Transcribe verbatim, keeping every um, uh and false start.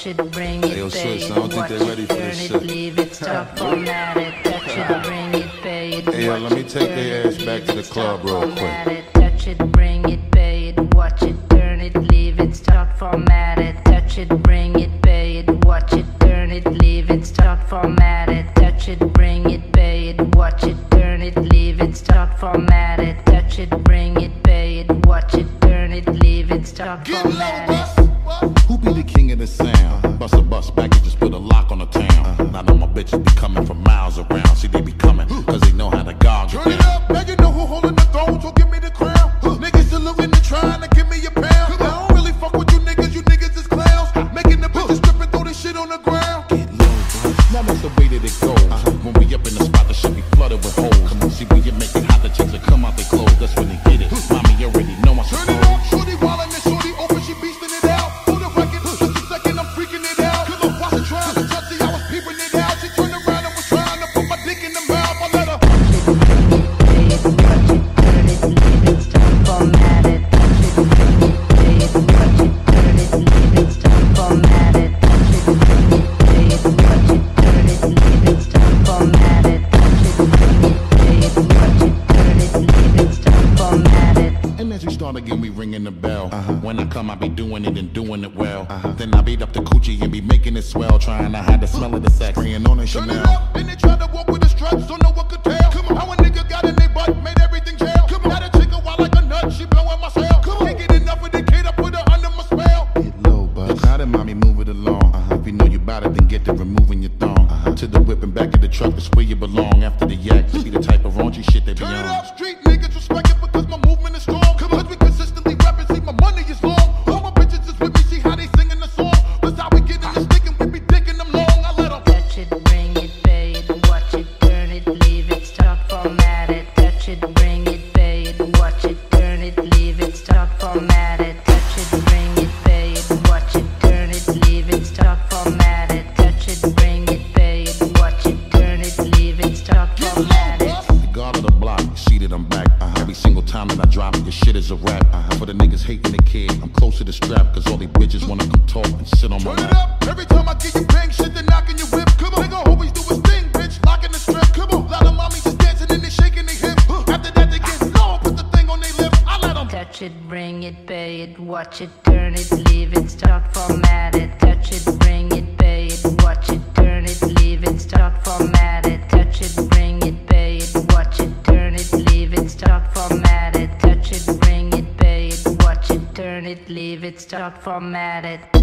touch it, bring it, Hey, yo, pay sis, it, I don't think watch they ready it, for turn this it, shit. leave it, stop, format it, touch it, bring it, pay it, Hey, yo, watch let me it, take turn their it, ass back leave to the it, club stop, real format quick. it, touch it, bring it, pay it, watch it, turn it, leave it, start, format it, touch it, bring it, pay it, watch it, turn it, leave it, start, format it, touch it, bring it, pay it, watch it, turn it, leave it, start, format it, touch it, bring it, pay it, watch it, turn it, leave it, start, format it. Who be the king of the sound? Bust a bus back and just put a lock on the town. Now know my bitches be coming from miles around. See, they be coming, cause they know how to gouge it Turn it down. up, now you know who holding the throne, so give me the crown. Niggas saluting and trying to give me a pound. I don't really fuck with you niggas, you niggas is clowns. Making the bitches strip and throw this shit on the ground. Get low, bro. Now that's the way that it goes. When we up in the spot, the shit be flooded with holes. Come on, see, when you make it hot, the chicks will come out their clothes. That's when they get it. Mommy already know I Turn it up, shorty wildin' and shorty open, she beastin' it out. For the record, just a second, I'm freaking it out. Cause I wasn't trying to touch it, I was peeping it out. She turned around and was trying to put my dick in the mouth. I let her And as we start again, we ringing the bell. Uh-huh. When I come, I be doing it and doing it well. Uh-huh. Then I beat up the coochie and be making it swell. Trying to hide the smell of the sex. Spraying on a turn it Chanel. up, and they try to walk with the struts, so no one could tell. Come on, how a nigga got in their butt, made everything jail. Come on, got a chick a wild like a nut, she blowing my cell. Come on, can't get enough of the kid, I put her under my spell. Get low, buzz. How did mommy move it along? Uh-huh. If you know you bout it, then get to removing your thong. Uh-huh. To the whip and back of the truck, that's where you belong. After the yak, to be the type of raunchy shit they be Turn it on. up, street niggas respect it because my movement is strong. Come on, we consistently rapping, see my money is long. All my bitches is with me, see how they singing the song. That's how we get in the stick and we be dicking them long. I let them Touch it, bring it, pay it, watch it, turn it, leave it, start, format it. Touch it, bring it, pay it, watch it, turn it, leave it, start, format it. Touch it, bring it, pay it, watch it, turn it, leave it, start, format it. Touch it, bring it, pay it, watch it, turn it, leave it, start, format it. The guard of the block, you see that I'm back. Uh-huh. Every single time that I drop it, your shit is a rap. Uh-huh. For the niggas hating the kid, I'm close to the strap. Cause all these bitches wanna come talk and sit on my turn it lap. up. Every time I get you bang shit, they knocking your whip. Come on, nigga always do his thing, bitch, locking the strip. Come on, lot of mommies just dancing and they shaking their hips. After that they get low, put the thing on their lips. I let them Touch it, bring it, pay it, watch it, turn it, leave it, start, format it. Touch it, bring it, pay it, watch it, turn it, leave it, start, format it. Touch it, bring it, pay it, watch it, turn it, leave it, start, format it. Touch it, bring it, pay it, watch it, turn it, leave it, start, format it.